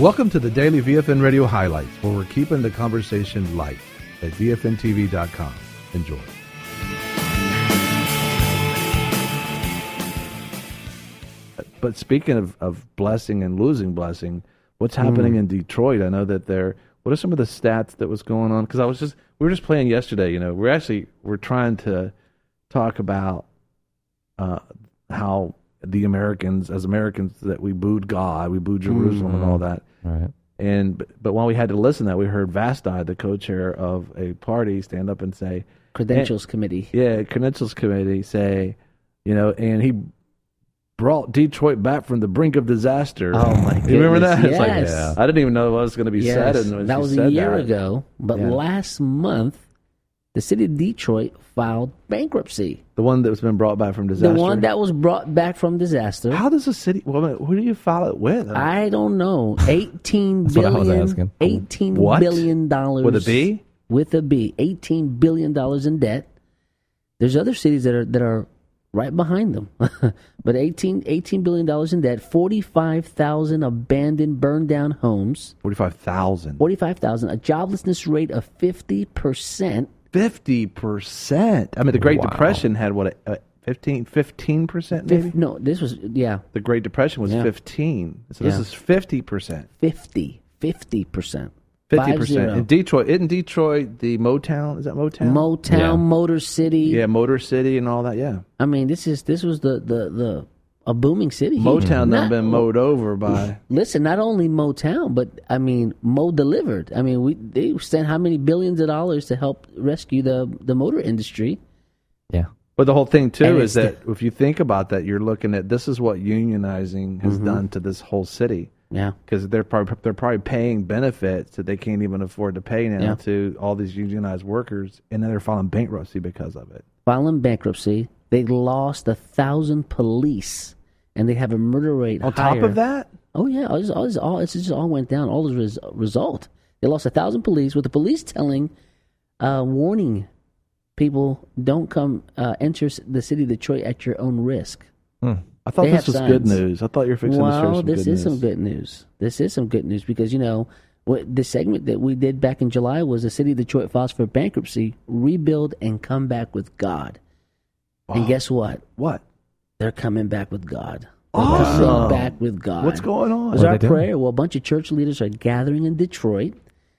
Welcome to the Daily VFN Radio Highlights, where we're keeping the conversation light at VFNTV.com. Enjoy. But speaking of blessing and losing blessing, what's happening in Detroit? I know that what are some of the stats that was going on? Because we were just playing yesterday. You know, we're trying to talk about how the Americans, that we booed God, we booed Jerusalem and all that. Right. But when we had to listen to that, we heard Vasti, the co-chair of a party, stand up and say, Credentials Committee. Yeah, Credentials Committee say, and he brought Detroit back from the brink of disaster. Oh my goodness! You remember that? Yes. It's like, I didn't even know what was going to be said. And that was a year ago. But last month, the city of Detroit filed bankruptcy. The one that's been brought back from disaster? The one that was brought back from disaster. How does a city... Well, who do you file it with? I don't know. $18 That's what I was asking. $18 billion. With a B? With a B. $18 billion in debt. There's other cities that are right behind them. But $18 billion in debt, 45,000 abandoned, burned down homes. 45,000? 45,000. A joblessness rate of 50%. 50%. I mean, the Great Depression had 15% maybe? No, this was, The Great Depression was 15. So this is 50%. 50%. 50%. In Detroit, isn't Detroit the Motown? Is that Motown? Motown, Motor City. Yeah, Motor City and all that, yeah. I mean, this was a booming city. Motown done been mowed over by... Listen, not only Motown, but, I mean, Mo delivered. I mean, they sent how many billions of dollars to help rescue the motor industry. Yeah. But the whole thing, too, is that if you think about that, you're looking at this is what unionizing has done to this whole city. Yeah. Because they're probably paying benefits that they can't even afford to pay now to all these unionized workers, and then they're filing bankruptcy because of it. Filing bankruptcy. They lost 1,000 police, and they have a murder rate on higher. top of that? Oh, yeah. It just all went down. All as a result. They lost 1,000 police, with the police warning people, don't come enter the city of Detroit at your own risk. I thought this was good news. I thought you were fixing to share some good news. This is some good news. This is some good news because, the segment that we did back in July was the city of Detroit files for bankruptcy, rebuild, and come back with God. Wow. And guess what? What? They're coming back with God. Awesome. Coming back with God. What's going on? It's our prayer. Well, a bunch of church leaders are gathering in Detroit,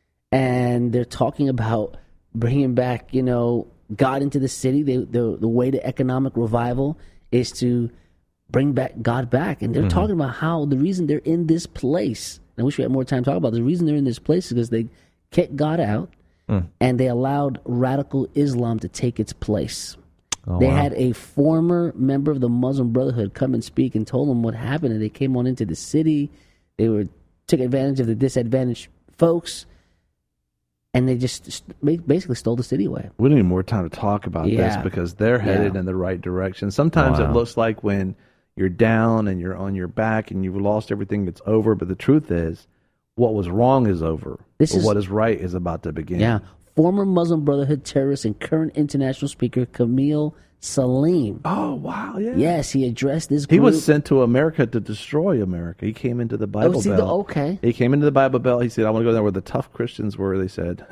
and they're talking about bringing back, God into the city. The way to economic revival is to bring back God back. And they're talking about how the reason they're in this place, and I wish we had more time to talk about it, the reason they're in this place is because they kicked God out, and they allowed radical Islam to take its place. They had a former member of the Muslim Brotherhood come and speak and told them what happened, and they came on into the city. They took advantage of the disadvantaged folks, and they just basically stole the city away. We need more time to talk about this because they're headed in the right direction. Sometimes it looks like when you're down and you're on your back and you've lost everything, it's over. But the truth is, what was wrong is over. What is right is about to begin. Yeah. Former Muslim Brotherhood terrorist and current international speaker Kamil Salim. Oh, wow, yeah. Yes, he addressed this group. He was sent to America to destroy America. He came into the Bible Belt. Okay. He came into the Bible Belt. He said, I want to go there where the tough Christians were, they said.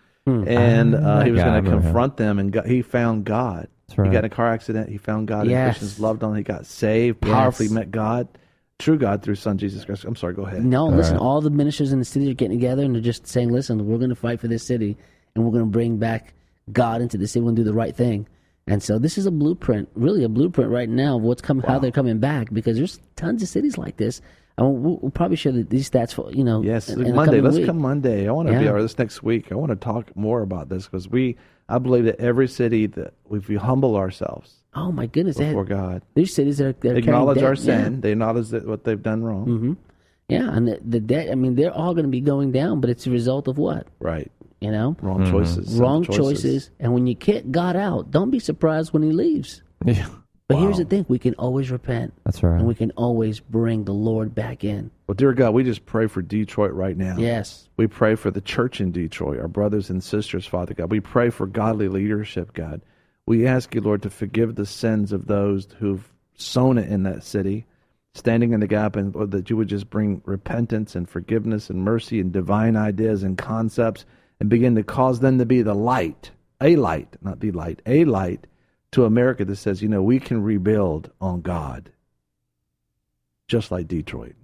And he was going to confront them, and he found God. Right. He got in a car accident. He found God. And Christians loved him. He got saved, powerfully met God. True God through Son Jesus Christ. I'm sorry, go ahead. No, listen, all the ministers in the city are getting together, and they're just saying, listen, we're going to fight for this city, and we're going to bring back God into the city. We're going to do the right thing. And so this is a blueprint, really a blueprint right now of what's coming, how they're coming back, because there's tons of cities like this. And we'll probably share these stats for, Yes, in Monday. Let's week. come Monday. I want to be this next week. I want to talk more about this because I believe that every city that if we humble ourselves, oh my goodness, before God, these cities that are acknowledge our sin, they acknowledge what they've done wrong. Mm-hmm. Yeah, and the debt. I mean, they're all going to be going down, but it's a result of what? Right. Wrong choices. Wrong choices. And when you kick God out, don't be surprised when he leaves. Yeah. But here's the thing. We can always repent. That's right. And we can always bring the Lord back in. Well, dear God, we just pray for Detroit right now. Yes. We pray for the church in Detroit, our brothers and sisters, Father God. We pray for godly leadership, God. We ask you, Lord, to forgive the sins of those who've sown it in that city. standing in the gap, and that you would just bring repentance and forgiveness and mercy and divine ideas and concepts and begin to cause them to be the light, a light, not the light, a light to America that says, we can rebuild on God, just like Detroit.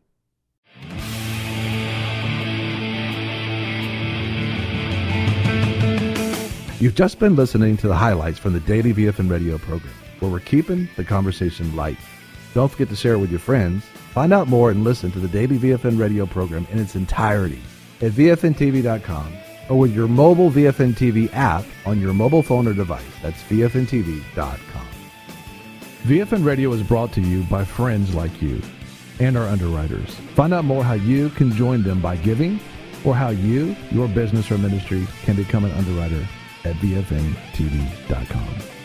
You've just been listening to the highlights from the Daily VFN radio program, where we're keeping the conversation light. Don't forget to share it with your friends. Find out more and listen to the Daily VFN radio program in its entirety at VFNTV.com or with your mobile VFN TV app on your mobile phone or device. That's VFNTV.com. VFN Radio is brought to you by friends like you and our underwriters. Find out more how you can join them by giving or how you, your business or ministry can become an underwriter at VFNTV.com.